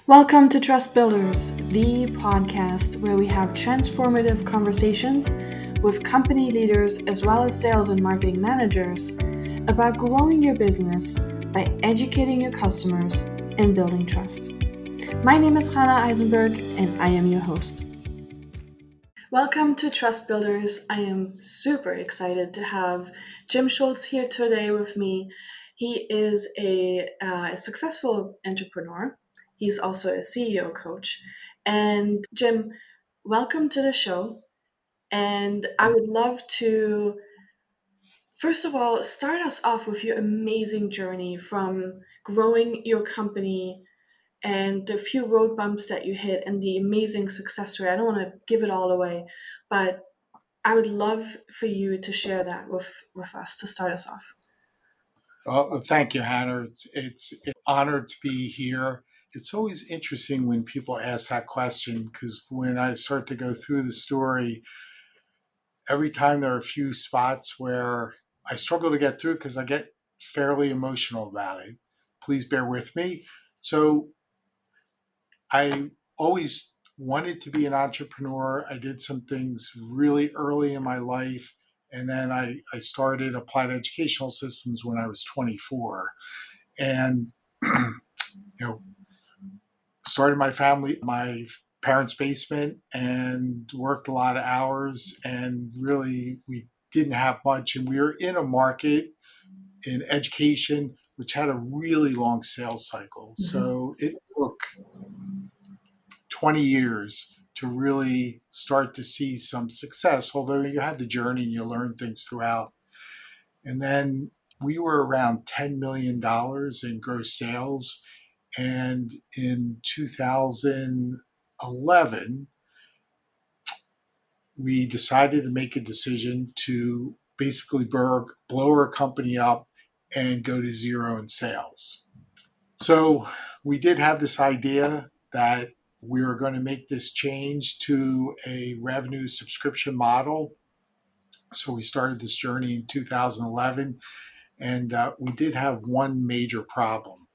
Welcome to Trust Builders, the podcast where we have transformative conversations with company leaders as well as sales and marketing managers about growing your business by educating your customers and building trust. My name is Hannah Eisenberg and I am your host. Welcome to Trust Builders. I am super excited to have Jim Schultz here today with me. He is a successful entrepreneur. He's also a CEO coach. And Jim, welcome to the show. And I would love to, first of all, start us off with your amazing journey from growing your company and the few road bumps that you hit and the amazing success story. I don't want to give it all away, but I would love for you to share that with us to start us off. Thank you, Hannah. It's an honor to be here. It's always interesting when people ask that question because when I start to go through the story, every time there are a few spots where I struggle to get through because I get fairly emotional about it. Please bear with me. So I always wanted to be an entrepreneur. I did some things really early in my life. And then I started applied educational systems when I was 24. And started my parents' basement, and worked a lot of hours. And really, we didn't have much. And we were in a market in education which had a really long sales cycle. Mm-hmm. So it took 20 years to really start to see some success, although you had the journey and you learn things throughout. And then we were around $10 million in gross sales. And in 2011, we decided to make a decision to basically blow our company up and go to zero in sales. So we did have this idea that we were going to make this change to a revenue subscription model. So we started this journey in 2011, and we did have one major problem.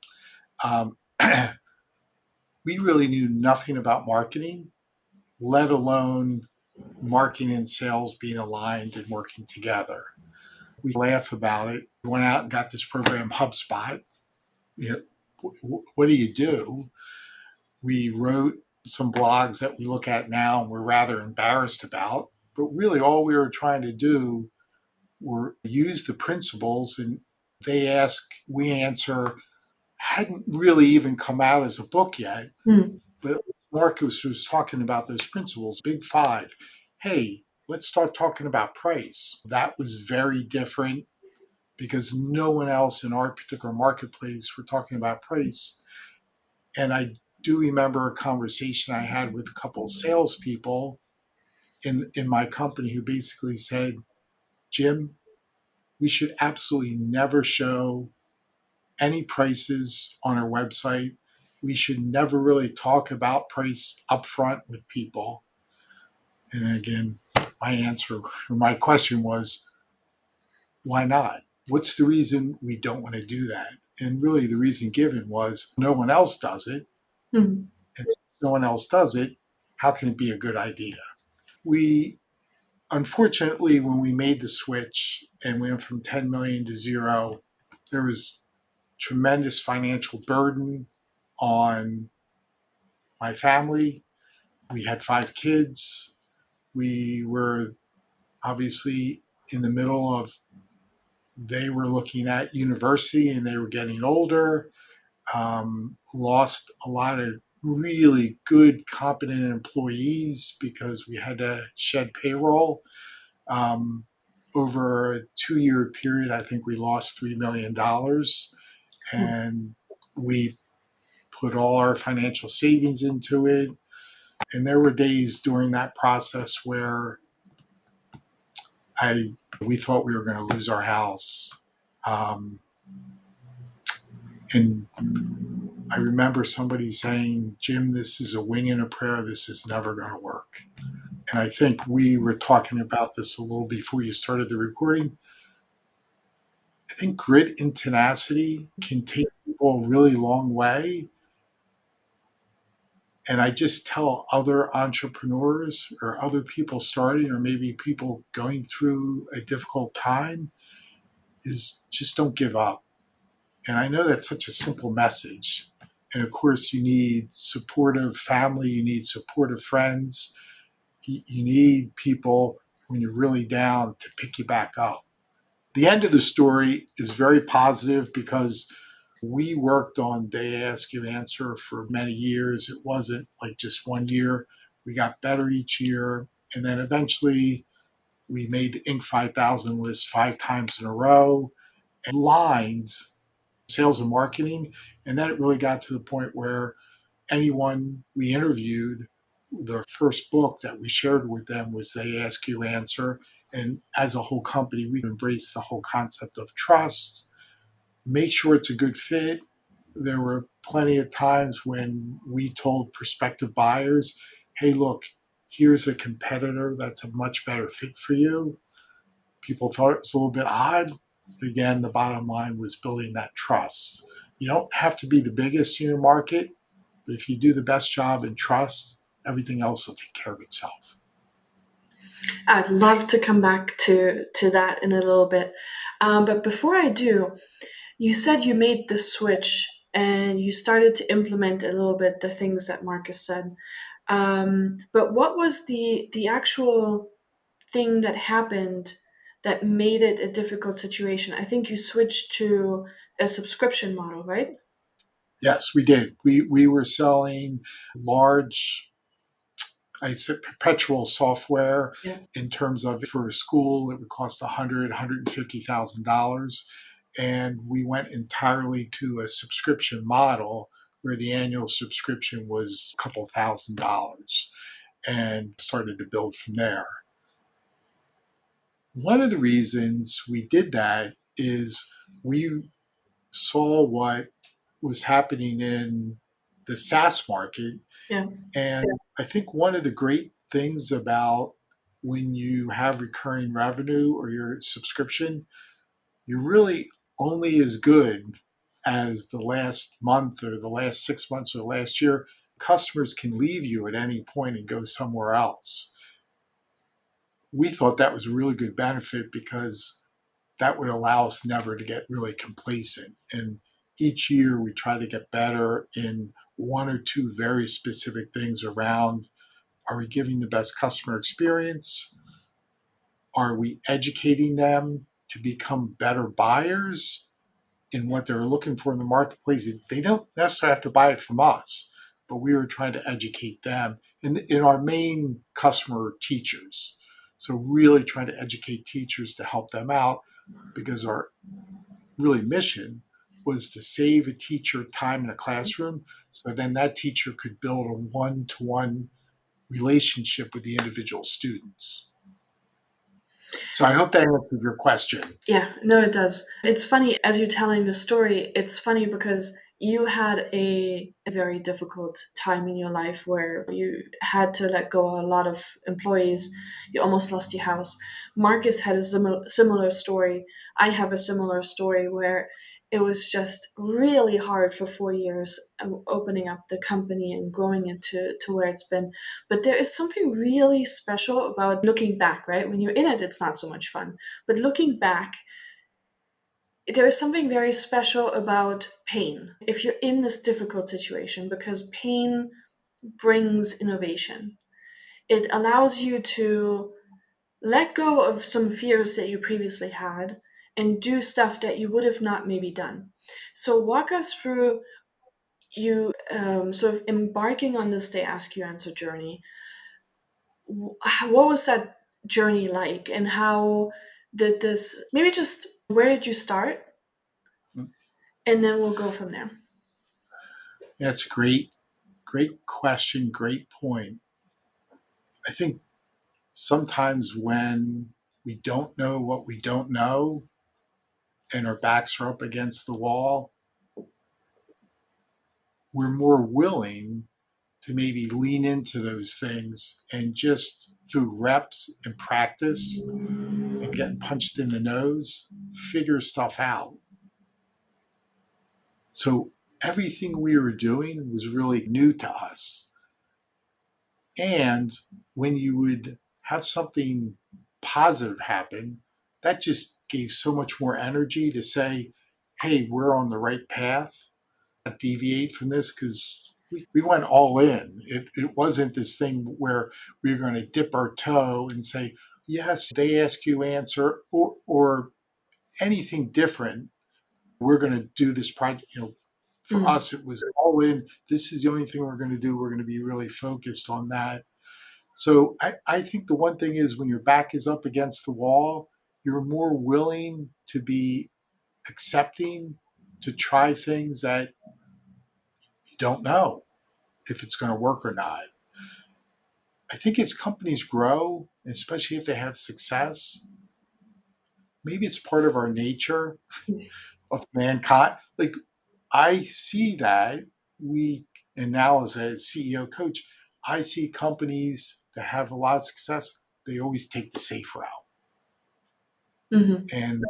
We really knew nothing about marketing, let alone marketing and sales being aligned and working together. We laugh about it. We went out and got this program, HubSpot. What do you do? We wrote some blogs that we look at now and we're rather embarrassed about. But really all we were trying to do were use the principles, and they ask, we answer. Hadn't really even come out as a book yet. But Marcus was talking about those principles, big five. Hey, let's start talking about price. That was very different because no one else in our particular marketplace were talking about price. And I do remember a conversation I had with a couple of salespeople in my company who basically said, Jim, we should absolutely never show any prices on our website. We should never really talk about price upfront with people. And again, my question was, why not? What's the reason we don't want to do that? And really the reason given was no one else does it. Mm-hmm. And since no one else does it, how can it be a good idea? We, unfortunately, when we made the switch and went from 10 million to zero, there was tremendous financial burden on my family. We had 5 kids. We were obviously in the middle of, they were looking at university and they were getting older, lost a lot of really good, competent employees because we had to shed payroll. Over a 2-year period, I think we lost $3 million. And we put all our financial savings into it. And there were days during that process where we thought we were going to lose our house. And I remember somebody saying, Jim, this is a wing and a prayer. This is never going to work. And I think we were talking about this a little before you started the recording. I think grit and tenacity can take people a really long way. And I just tell other entrepreneurs or other people starting, or maybe people going through a difficult time, is just don't give up. And I know that's such a simple message. And of course, you need supportive family, you need supportive friends, you need people when you're really down to pick you back up. The end of the story is very positive because we worked on They Ask You Answer for many years. It wasn't like just 1 year. We got better each year. And then eventually we made the Inc. 5000 list 5 times in a row and lines, sales and marketing. And then it really got to the point where anyone we interviewed, the first book that we shared with them was They Ask You Answer. And as a whole company, we embraced the whole concept of trust, make sure it's a good fit. There were plenty of times when we told prospective buyers, hey, look, here's a competitor that's a much better fit for you. People thought it was a little bit odd. But again, the bottom line was building that trust. You don't have to be the biggest in your market, but if you do the best job in trust, everything else will take care of itself. I'd love to come back to that in a little bit. But before I do, you said you made the switch and you started to implement a little bit the things that Marcus said. But what was the actual thing that happened that made it a difficult situation? I think you switched to a subscription model, right? Yes, we did. We were selling large, I said perpetual software. Yeah. In terms of for a school, it would cost $150,000. And we went entirely to a subscription model where the annual subscription was a couple $1,000 and started to build from there. One of the reasons we did that is we saw what was happening in the SaaS market. Yeah. And I think one of the great things about when you have recurring revenue or your subscription, you're really only as good as the last month or the last 6 months or the last year. Customers can leave you at any point and go somewhere else. We thought that was a really good benefit because that would allow us never to get really complacent. And each year we try to get better in one or two very specific things around, are we giving the best customer experience? Are we educating them to become better buyers in what they're looking for in the marketplace? They don't necessarily have to buy it from us, but we were trying to educate them. In our main customer, teachers. So really trying to educate teachers to help them out, because our really mission was to save a teacher time in a classroom, so then that teacher could build a one-to-one relationship with the individual students. So I hope that answered your question. Yeah, no, it does. It's funny as you're telling the story, it's funny because you had a very difficult time in your life where you had to let go of a lot of employees. You almost lost your house. Marcus had a similar story. I have a similar story where it was just really hard for 4 years opening up the company and growing it to where it's been. But there is something really special about looking back, right? When you're in it, it's not so much fun. But looking back, there is something very special about pain. If you're in this difficult situation, because pain brings innovation, it allows you to let go of some fears that you previously had and do stuff that you would have not maybe done. So, walk us through you sort of embarking on this They Ask You Answer journey. What was that journey like, and how did this maybe just where did you start? And then we'll go from there. That's a great question, great point. I think sometimes when we don't know what we don't know and our backs are up against the wall, we're more willing to maybe lean into those things and just through reps and practice and getting punched in the nose, figure stuff out. So everything we were doing was really new to us. And when you would have something positive happen, that just gave so much more energy to say, hey, we're on the right path, not deviate from this, because we went all in. It wasn't this thing where we were going to dip our toe and say, yes, they ask you answer or anything different. We're going to do this project. For us, it was all in. This is the only thing we're going to do. We're going to be really focused on that. So I think the one thing is when your back is up against the wall, you're more willing to be accepting, to try things that you don't know if it's going to work or not. I think as companies grow, especially if they have success, maybe it's part of our nature of mankind. Like I see that and now as a CEO coach, I see companies that have a lot of success, they always take the safe route. Mm-hmm. And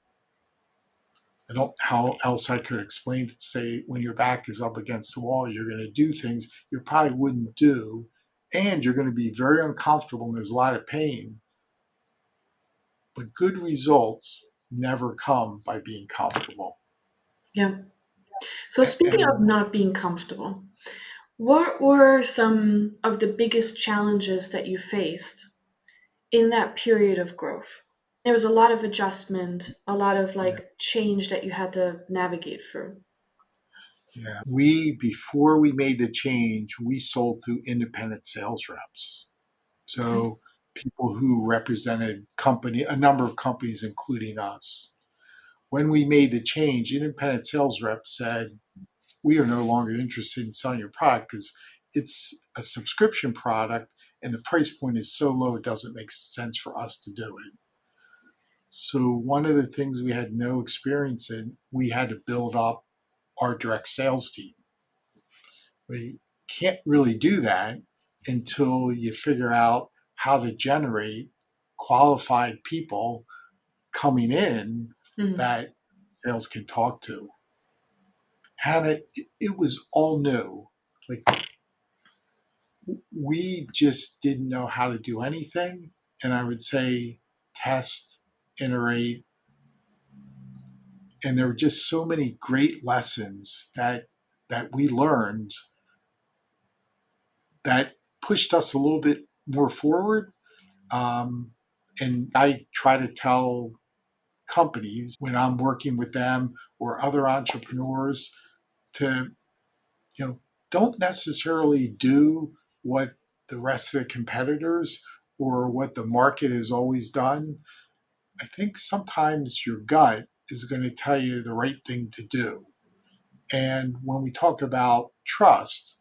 I don't know how else I could explain it. Say when your back is up against the wall, you're going to do things you probably wouldn't do, and you're going to be very uncomfortable and there's a lot of pain. But good results never come by being comfortable. Yeah. So speaking of not being comfortable, what were some of the biggest challenges that you faced in that period of growth? There was a lot of adjustment, a lot of change that you had to navigate through. Yeah. Before we made the change, we sold through independent sales reps. So people who represented a number of companies, including us. When we made the change, independent sales reps said, we are no longer interested in selling your product because it's a subscription product and the price point is so low, it doesn't make sense for us to do it. So one of the things we had no experience in, we had to build up our direct sales team. We can't really do that until you figure out how to generate qualified people coming in that sales can talk to. Hannah, it was all new. Like we just didn't know how to do anything. And I would say test, iterate. And there were just so many great lessons that we learned that pushed us a little bit more forward. And I try to tell companies when I'm working with them or other entrepreneurs to, don't necessarily do what the rest of the competitors or what the market has always done. I think sometimes your gut is going to tell you the right thing to do. And when we talk about trust,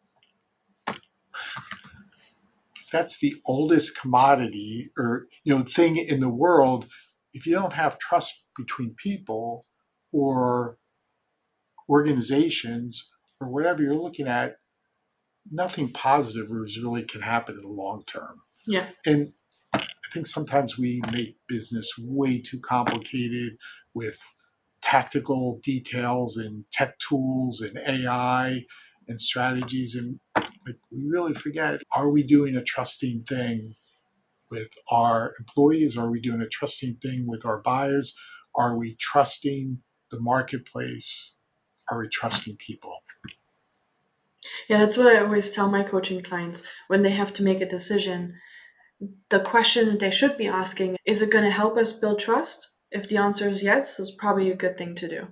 that's the oldest commodity or thing in the world. If you don't have trust between people or organizations or whatever you're looking at, nothing positive really can happen in the long term. Yeah. And I think sometimes we make business way too complicated with tactical details and tech tools and AI and strategies. And we really forget, are we doing a trusting thing with our employees? Are we doing a trusting thing with our buyers? Are we trusting the marketplace? Are we trusting people? Yeah, that's what I always tell my coaching clients when they have to make a decision. The question they should be asking, is it going to help us build trust? If the answer is yes, it's probably a good thing to do.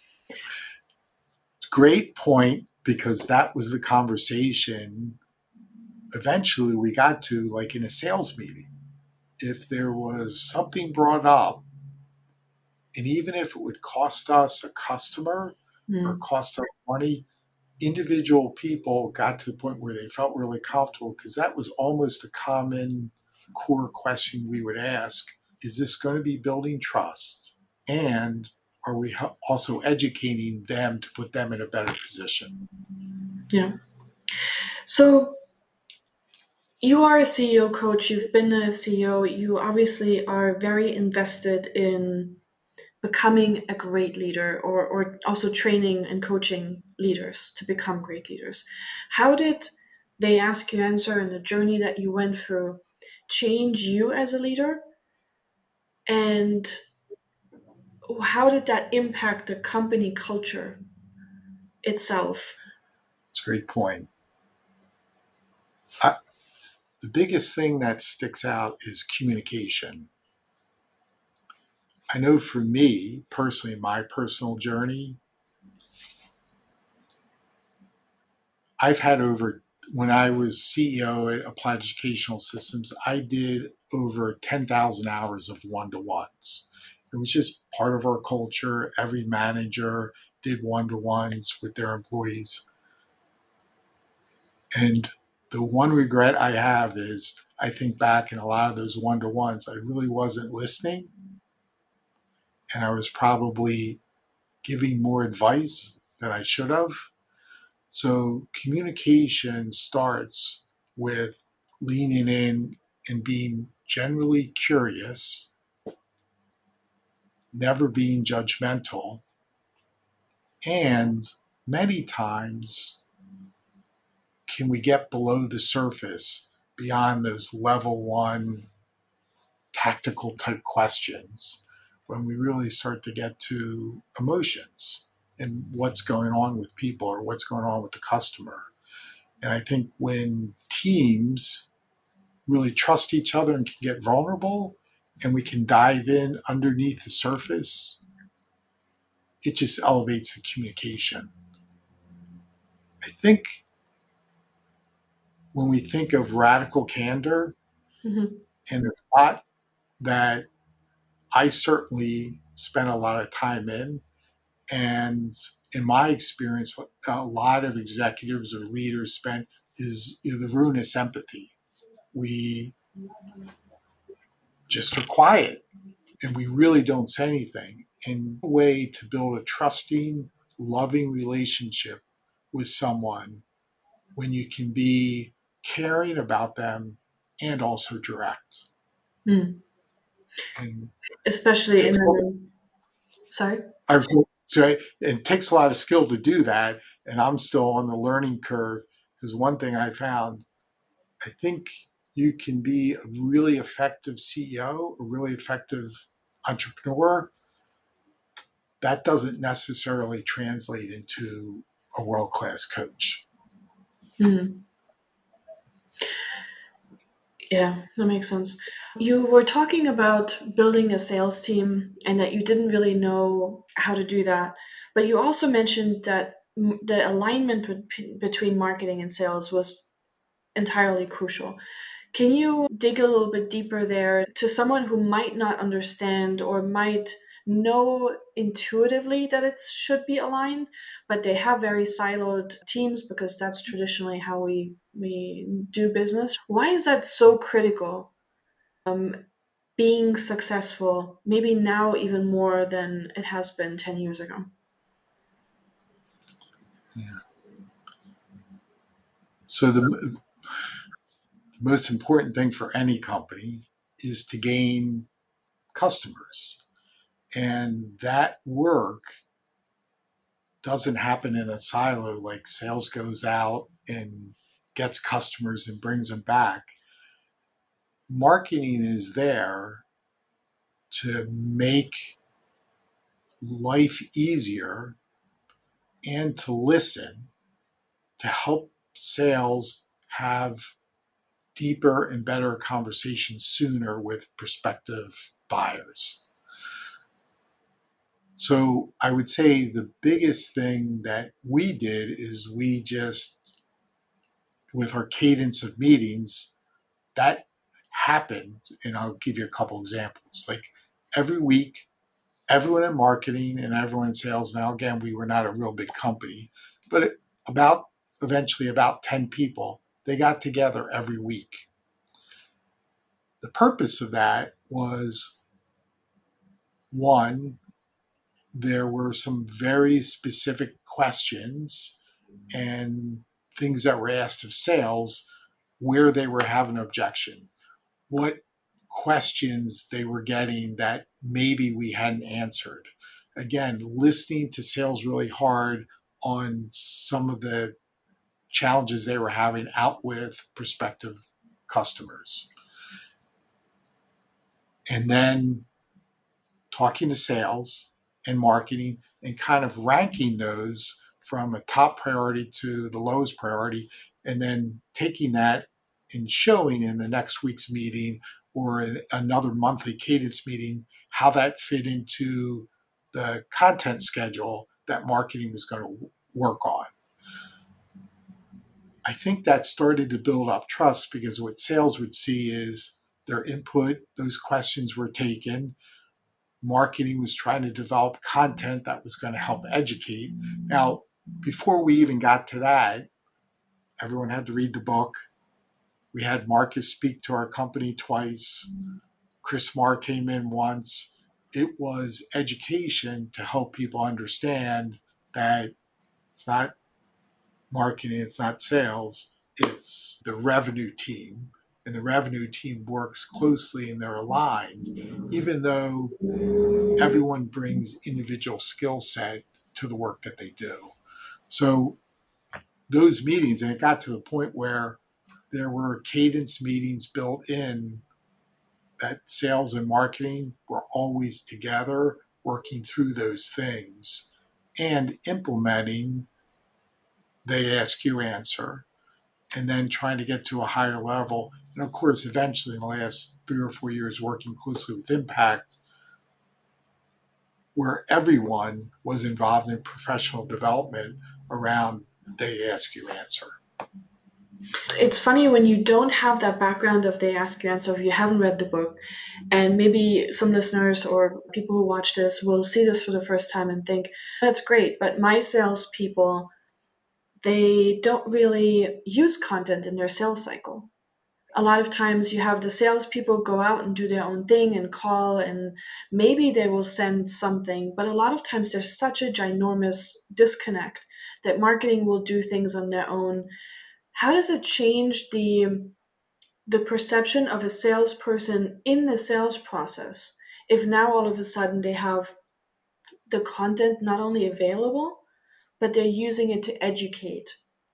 Great point, because that was the conversation eventually we got to, like in a sales meeting. If there was something brought up, and even if it would cost us a customer or cost us money, individual people got to the point where they felt really comfortable, because that was almost a common core question we would ask. Is this going to be building trust? And are we also educating them to put them in a better position? Yeah. So you are a CEO coach, you've been a CEO, you obviously are very invested in becoming a great leader or also training and coaching leaders to become great leaders. How did they ask you answer and the journey that you went through change you as a leader? And how did that impact the company culture itself? It's a great point. I, the biggest thing that sticks out is communication. I know for me personally, my personal journey, I've had over, when I was CEO at Applied Educational Systems, I did over 10,000 hours of one-to-ones. It was just part of our culture. Every manager did one-to-ones with their employees. And the one regret I have is I think back in a lot of those one-to-ones, I really wasn't listening. And I was probably giving more advice than I should have. So communication starts with leaning in and being generally curious, never being judgmental, and many times can we get below the surface beyond those level one tactical type questions when we really start to get to emotions and what's going on with people or what's going on with the customer. And I think when teams really trust each other and can get vulnerable and we can dive in underneath the surface, it just elevates the communication. I think when we think of radical candor Mm-hmm. and the spot that I certainly spent a lot of time in, and in my experience, a lot of executives or leaders spent is the ruinous empathy. We just are quiet and we really don't say anything. And a way to build a trusting, loving relationship with someone when you can be caring about them and also direct. Mm. And Especially in takes the, sorry? so it takes a lot of skill to do that. And I'm still on the learning curve because one thing I found, I think you can be a really effective CEO, a really effective entrepreneur. That doesn't necessarily translate into a world-class coach. Mm. Yeah, that makes sense. You were talking about building a sales team and that you didn't really know how to do that. But you also mentioned that the alignment between marketing and sales was entirely crucial. Can you dig a little bit deeper there to someone who might not understand or might know intuitively that it should be aligned, but they have very siloed teams because that's traditionally how we do business? Why is that so critical? Being successful, maybe now even more than it has been 10 years ago. Yeah. So the most important thing for any company is to gain customers. And that work doesn't happen in a silo like sales goes out and gets customers and brings them back. Marketing is there to make life easier and to listen to help sales have deeper and better conversations sooner with prospective buyers. So I would say the biggest thing that we did is we just, with our cadence of meetings, that happened. And I'll give you a couple examples. Like every week, everyone in marketing and everyone in sales, now again, we were not a real big company, but about eventually about 10 people, they got together every week. The purpose of that was one, there were some very specific questions and things that were asked of sales where they were having an objection, what questions they were getting that maybe we hadn't answered. Again, listening to sales really hard on some of the challenges they were having out with prospective customers. And then talking to sales and marketing and kind of ranking those from a top priority to the lowest priority, and then taking that and showing in the next week's meeting or in another monthly cadence meeting how that fit into the content schedule that marketing was going to work on. I think that started to build up trust because what sales would see is their input, those questions were taken. Marketing was trying to develop content that was going to help educate. Now, before we even got to that, everyone had to read the book. We had Marcus speak to our company twice. Chris Marr came in once. It was education to help people understand that it's not marketing, it's not sales, it's the revenue team. And the revenue team works closely and they're aligned, even though everyone brings individual skill set to the work that they do. So those meetings, and it got to the point where there were cadence meetings built in that sales and marketing were always together working through those things and implementing they ask you answer and then trying to get to a higher level. And of course, eventually in the last 3 or 4 years working closely with Impact, where everyone was involved in professional development around they ask you answer. It's funny when you don't have that background of they ask you answer, if you haven't read the book, and maybe some listeners or people who watch this will see this for the first time and think, that's great, but my salespeople, they don't really use content in their sales cycle. A lot of times you have the salespeople go out and do their own thing and call, and maybe they will send something, but a lot of times there's such a ginormous disconnect that marketing will do things on their own. How does it change the perception of a salesperson in the sales process if now all of a sudden they have the content not only available, but they're using it to educate?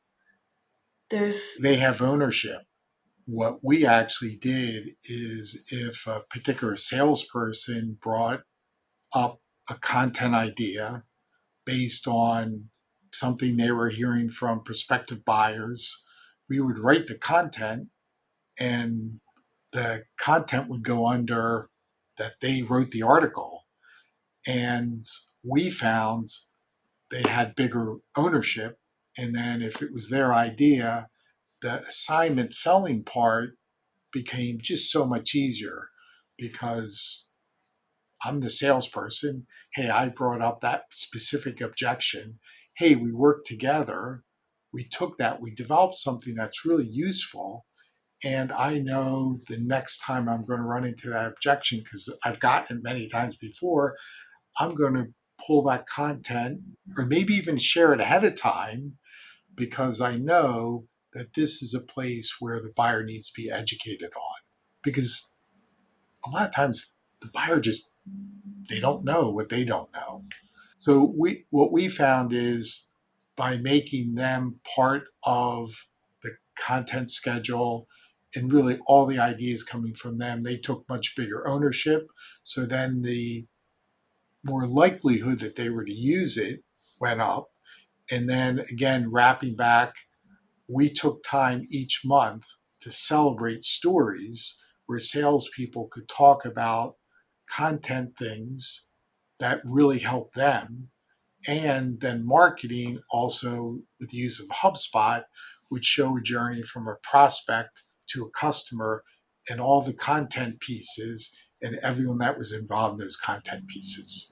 They have ownership. What we actually did is if a particular salesperson brought up a content idea based on something they were hearing from prospective buyers, we would write the content and the content would go under that they wrote the article. And we found they had bigger ownership. And then if it was their idea, the assignment selling part became just so much easier because I'm the salesperson. Hey, I brought up that specific objection. Hey, we worked together. We took that, we developed something that's really useful. And I know the next time I'm going to run into that objection, because I've gotten it many times before, I'm going to pull that content or maybe even share it ahead of time because I know that this is a place where the buyer needs to be educated on. Because a lot of times the buyer just, they don't know what they don't know. So what we found is by making them part of the content schedule and really all the ideas coming from them, they took much bigger ownership. So then the more likelihood that they were to use it went up. And then again, wrapping back, we took time each month to celebrate stories where salespeople could talk about content things that really helped them. And then marketing also with the use of HubSpot would show a journey from a prospect to a customer and all the content pieces and everyone that was involved in those content pieces.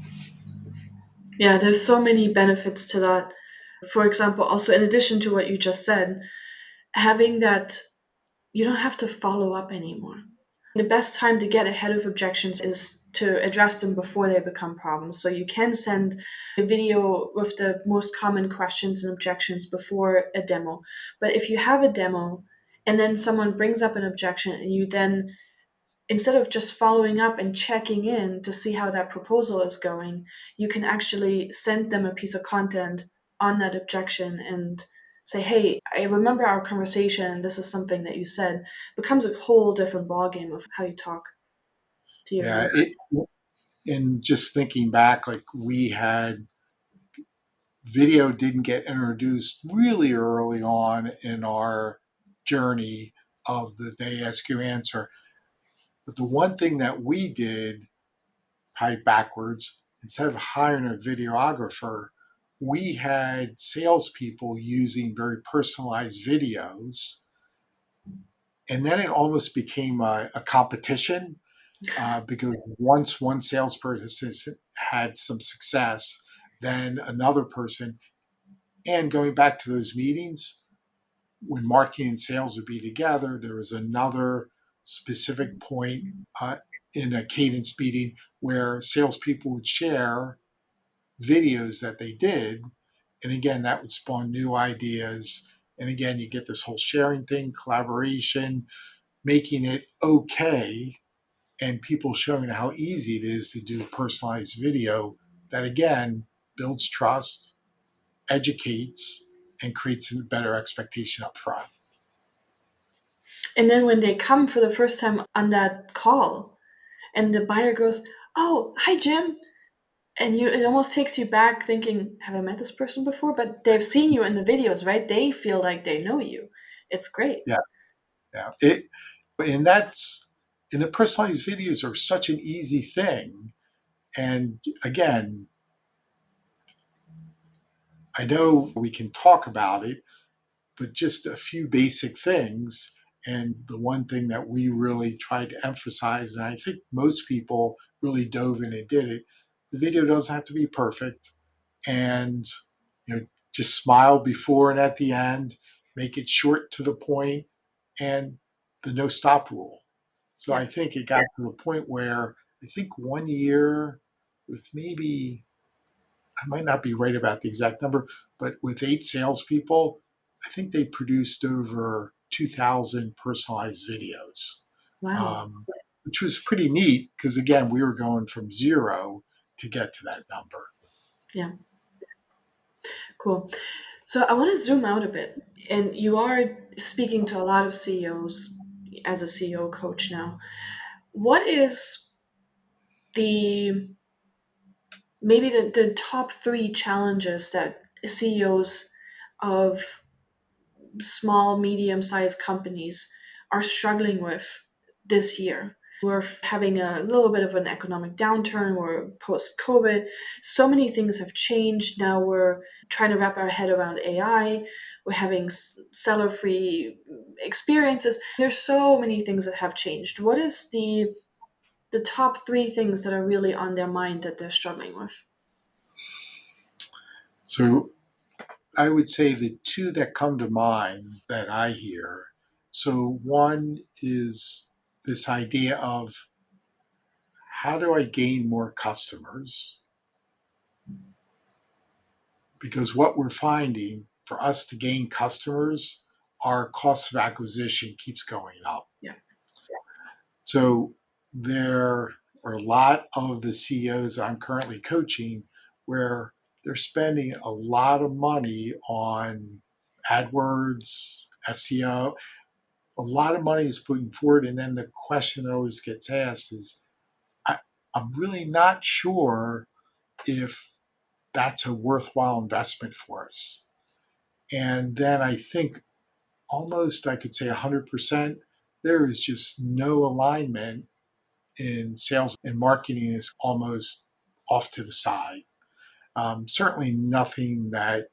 Yeah, there's so many benefits to that. For example, also in addition to what you just said, having that you don't have to follow up anymore. The best time to get ahead of objections is to address them before they become problems. So you can send a video with the most common questions and objections before a demo. But if you have a demo and then someone brings up an objection and you then, instead of just following up and checking in to see how that proposal is going, you can actually send them a piece of content on that objection and say, hey, I remember our conversation, this is something that you said, becomes a whole different ballgame of how you talk to your Yeah. members. And just thinking back, like we had video didn't get introduced really early on in our journey of the They Ask You Answer. But the one thing that we did, probably backwards, instead of hiring a videographer, we had salespeople using very personalized videos. And then it almost became a competition because once one salesperson had some success, then another person, and going back to those meetings, when marketing and sales would be together, there was another specific point in a cadence meeting where salespeople would share videos that they did. And again, that would spawn new ideas. And again, you get this whole sharing thing, collaboration, making it okay, and people showing how easy it is to do personalized video that, again, builds trust, educates, and creates a better expectation up front. And then when they come for the first time on that call and the buyer goes, oh, hi, Jim. And it almost takes you back thinking, have I met this person before? But they've seen you in the videos, right? They feel like they know you. It's great. Yeah, yeah. And the personalized videos are such an easy thing. And again, I know we can talk about it, but just a few basic things. And the one thing that we really tried to emphasize, and I think most people really dove in and did it, the video doesn't have to be perfect. And just smile before and at the end, make it short to the point, and the no stop rule. So Yeah. I think it got to the point where I think 1 year with maybe, I might not be right about the exact number, but with 8 salespeople, I think they produced over 2,000 personalized videos, Wow. um, which was pretty neat because, again, we were going from zero to get to that number. Yeah. Cool. So I want to zoom out a bit. And you are speaking to a lot of CEOs as a CEO coach now. What is the maybe the top three challenges that CEOs of small, medium sized companies are struggling with this year? We're having a little bit of an economic downturn. We're post COVID. So many things have changed. Now we're trying to wrap our head around AI. We're having seller free experiences. There's so many things that have changed. What is the top three things that are really on their mind that they're struggling with? So I would say the two that come to mind that I hear. So one is this idea of how do I gain more customers? Because what we're finding for us to gain customers, our cost of acquisition keeps going up. Yeah. So there are a lot of the CEOs I'm currently coaching where they're spending a lot of money on AdWords, SEO. A lot of money is putting forward. And then the question that always gets asked is, I, I'm really not sure if that's a worthwhile investment for us. And then I think almost, I could say 100%, there is just no alignment in sales, and marketing is almost off to the side. Certainly nothing that,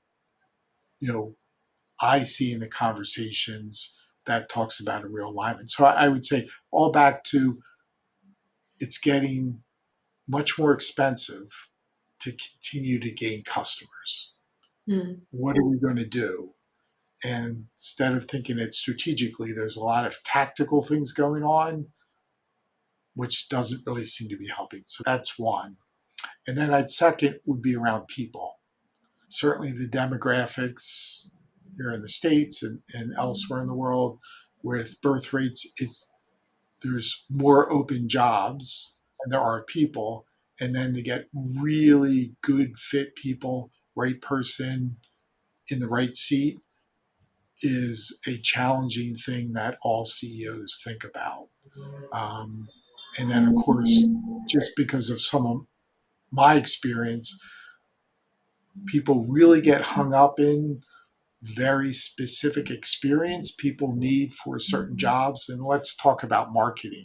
I see in the conversations that talks about a real alignment. So I would say all back to it's getting much more expensive to continue to gain customers. Hmm. What are we going to do? And instead of thinking it strategically, there's a lot of tactical things going on, which doesn't really seem to be helping. So that's one. And then I'd second would be around people. Certainly the demographics here in the States and elsewhere in the world with birth rates, there's more open jobs and there are people. And then to get really good fit people, right person in the right seat, is a challenging thing that all CEOs think about. And then, of course, just because of some of my experience, people really get hung up in very specific experience people need for certain jobs. And let's talk about marketing.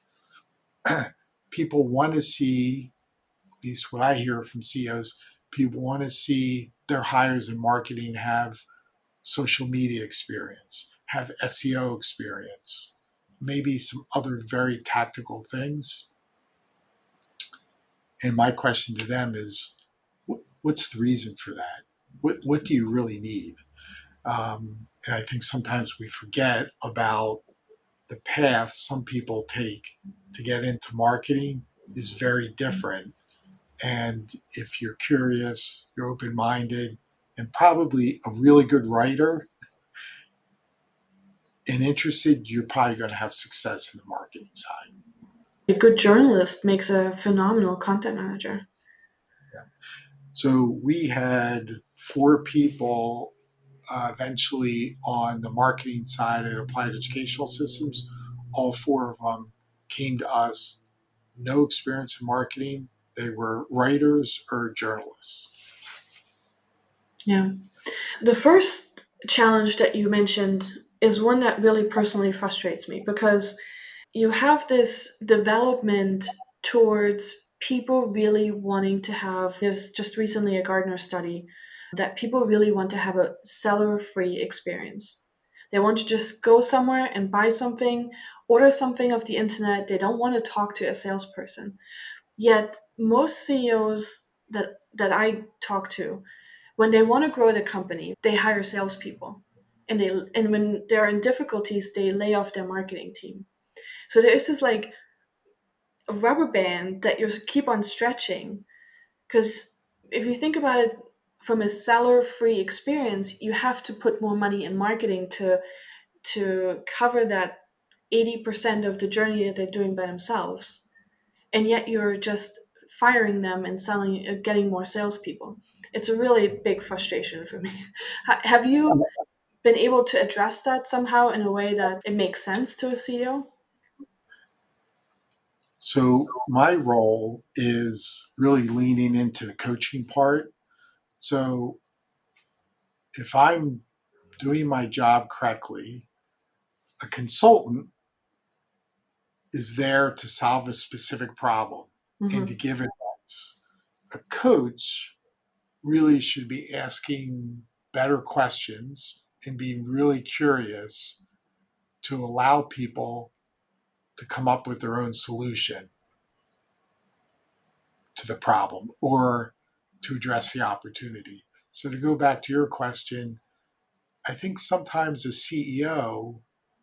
People want to see, at least what I hear from CEOs, people want to see their hires in marketing have social media experience, have SEO experience, maybe some other very tactical things. And my question to them is, what's the reason for that? What do you really need? And I think sometimes we forget about the path some people take to get into marketing is very different. And if you're curious, you're open-minded, and probably a really good writer and interested, you're probably going to have success in the marketing side. A good journalist makes a phenomenal content manager. Yeah. So we had 4 people eventually on the marketing side at Applied Educational Systems. All 4 of them came to us, no experience in marketing. They were writers or journalists. Yeah. The first challenge that you mentioned is one that really personally frustrates me, because you have this development towards people really wanting to have, there's just recently a Gartner study that people really want to have a seller-free experience. They want to just go somewhere and buy something, order something off the internet. They don't want to talk to a salesperson. Yet most CEOs that I talk to, when they want to grow the company, they hire salespeople. And when they're in difficulties, they lay off their marketing team. So there is this like a rubber band that you keep on stretching. Because if you think about it from a seller-free experience, you have to put more money in marketing to cover that 80% of the journey that they're doing by themselves. And yet you're just firing them and getting more salespeople. It's a really big frustration for me. Have you been able to address that somehow in a way that it makes sense to a CEO? So my role is really leaning into the coaching part. So if I'm doing my job correctly, a consultant is there to solve a specific problem and to give advice. A coach really should be asking better questions and being really curious to allow people to come up with their own solution to the problem or to address the opportunity. So to go back to your question, I think sometimes as CEO,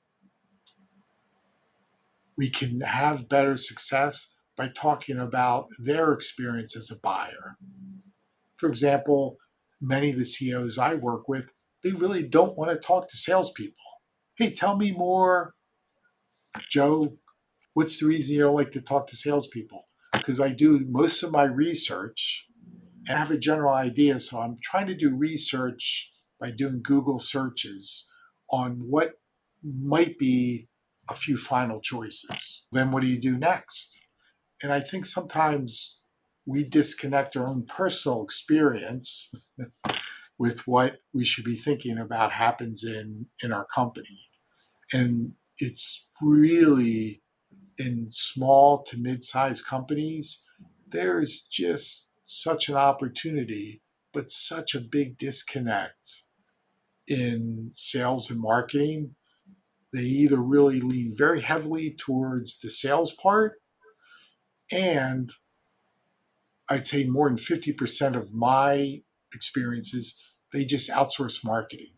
we can have better success by talking about their experience as a buyer. For example, many of the CEOs I work with, they really don't want to talk to salespeople. Hey, tell me more, Joe. What's the reason you don't like to talk to salespeople? Because I do most of my research and I have a general idea. So I'm trying to do research by doing Google searches on what might be a few final choices. Then what do you do next? And I think sometimes we disconnect our own personal experience with what we should be thinking about happens in our company. And it's really in small to mid-sized companies, there's just such an opportunity, but such a big disconnect in sales and marketing. They either really lean very heavily towards the sales part, and I'd say more than 50% of my experiences, they just outsource marketing.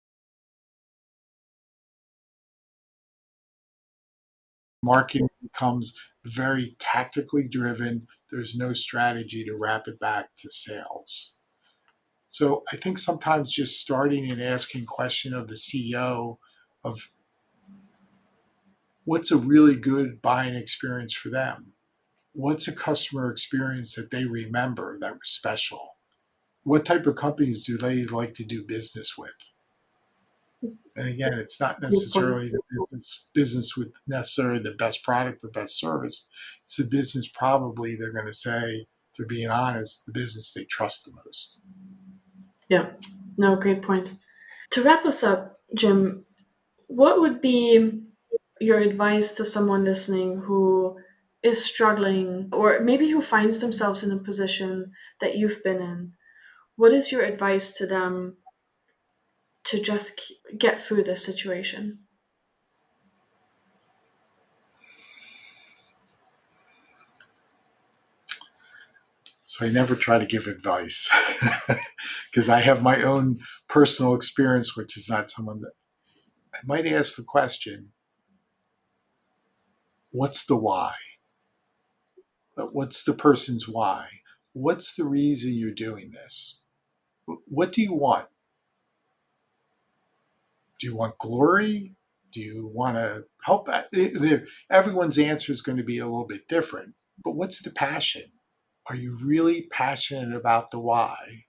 Marketing becomes very tactically driven. There's no strategy to wrap it back to sales. So I think sometimes just starting and asking question of the CEO of what's a really good buying experience for them? What's a customer experience that they remember that was special? What type of companies do they like to do business with? And again, it's not Good point. necessarily the business with necessarily the best product or best service. It's the business probably they're going to say, to being honest, the business they trust the most. Yeah. No, great point. To wrap us up, Jim, what would be your advice to someone listening who is struggling or maybe who finds themselves in a position that you've been in? What is your advice to them to just get through this situation? So I never try to give advice because I have my own personal experience, which is not someone that I might ask the question, what's the why? What's the person's why? What's the reason you're doing this? What do you want? Do you want glory? Do you want to help? Everyone's answer is going to be a little bit different. But what's the passion? Are you really passionate about the why?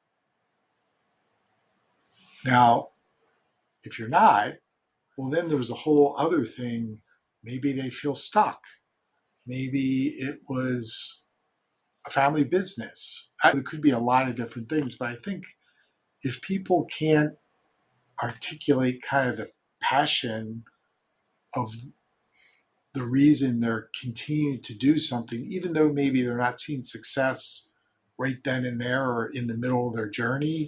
Now, if you're not, well, then there's a whole other thing. Maybe they feel stuck. Maybe it was a family business. There could be a lot of different things, but I think if people can't articulate kind of the passion of the reason they're continuing to do something, even though maybe they're not seeing success right then and there or in the middle of their journey,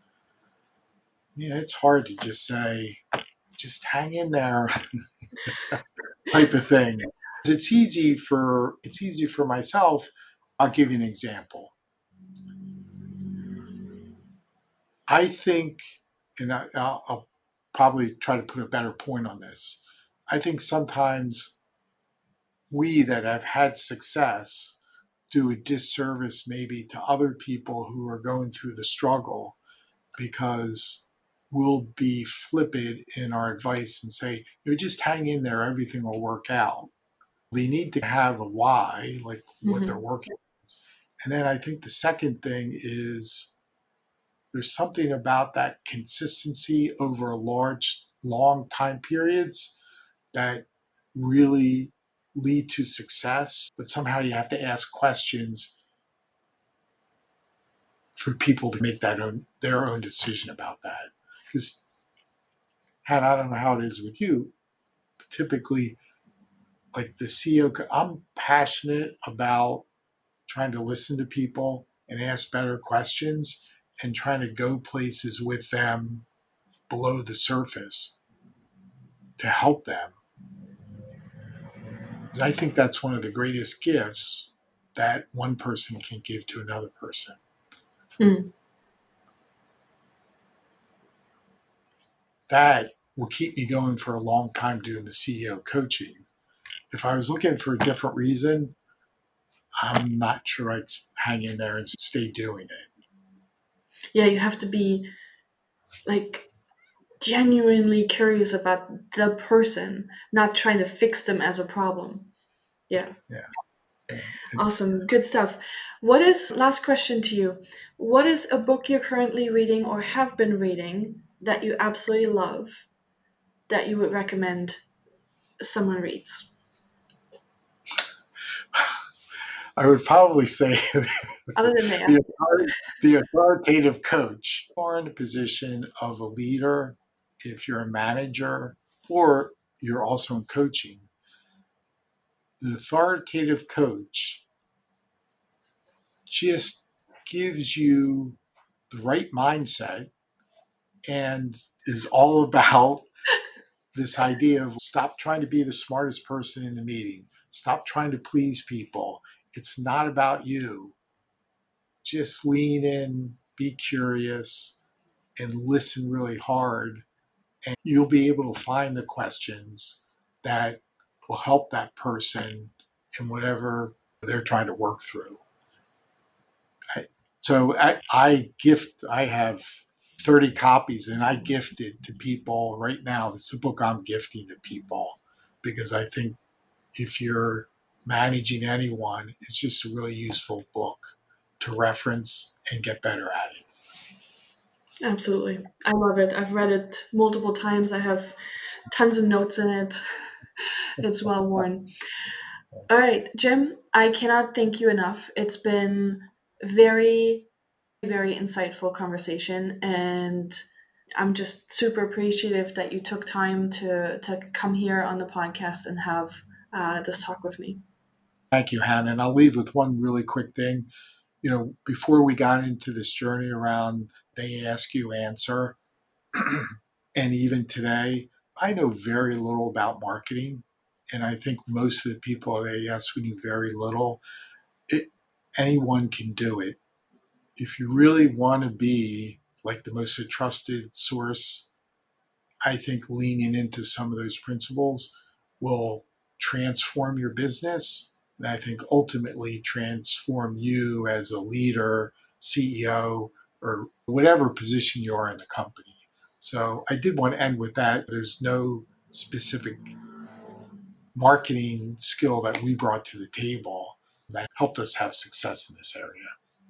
it's hard to just say, just hang in there type of thing. It's easy for myself. I'll give you an example. I think, and I'll probably try to put a better point on this. I think sometimes we that have had success do a disservice maybe to other people who are going through the struggle because we'll be flippant in our advice and say, just hang in there, everything will work out. They need to have a why, like what they're working on. And then I think the second thing is there's something about that consistency over long time periods that really lead to success. But somehow you have to ask questions for people to make their own decision about that. Because, Hannah, I don't know how it is with you, but typically, like the CEO, I'm passionate about trying to listen to people and ask better questions and trying to go places with them below the surface to help them. Because I think that's one of the greatest gifts that one person can give to another person. Mm. That will keep me going for a long time doing the CEO coaching. If I was looking for a different reason, I'm not sure I'd hang in there and stay doing it. Yeah, you have to be like genuinely curious about the person, not trying to fix them as a problem. Yeah. Yeah. Awesome. Good stuff. Last question to you. What is a book you're currently reading or have been reading that you absolutely love that you would recommend someone reads? I would probably say Other than that. the authoritative coach. You are in a position of a leader, if you're a manager or you're also in coaching. The authoritative coach just gives you the right mindset and is all about this idea of stop trying to be the smartest person in the meeting. Stop trying to please people. It's not about you. Just lean in, be curious, and listen really hard. And you'll be able to find the questions that will help that person in whatever they're trying to work through. I have 30 copies and I gift it to people right now. It's the book I'm gifting to people because I think if you're managing anyone, it's just a really useful book to reference and get better at it. Absolutely. I love it. I've read it multiple times. I have tons of notes in it. It's well worn. All right, Jim, I cannot thank you enough. It's been very, very insightful conversation, and I'm just super appreciative that you took time to come here on the podcast and have this talk with me. Thank you, Hannah. And I'll leave with one really quick thing. Before we got into this journey around they ask you answer, and even today, I know very little about marketing. And I think most of the people at AES, we knew very little. It, anyone can do it. If you really want to be like the most trusted source, I think leaning into some of those principles will transform your business. And I think ultimately transform you as a leader, CEO, or whatever position you are in the company. So I did want to end with that. There's no specific marketing skill that we brought to the table that helped us have success in this area.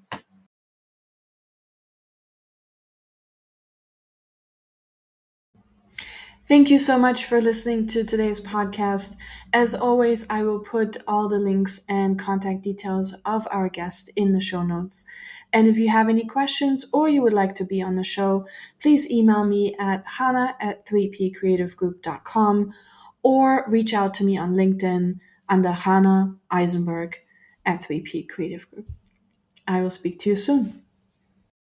Thank you so much for listening to today's podcast. As always, I will put all the links and contact details of our guest in the show notes. And if you have any questions or you would like to be on the show, please email me at hannah@3pcreativegroup.com or reach out to me on LinkedIn under Hannah Eisenberg at 3P Creative Group. I will speak to you soon.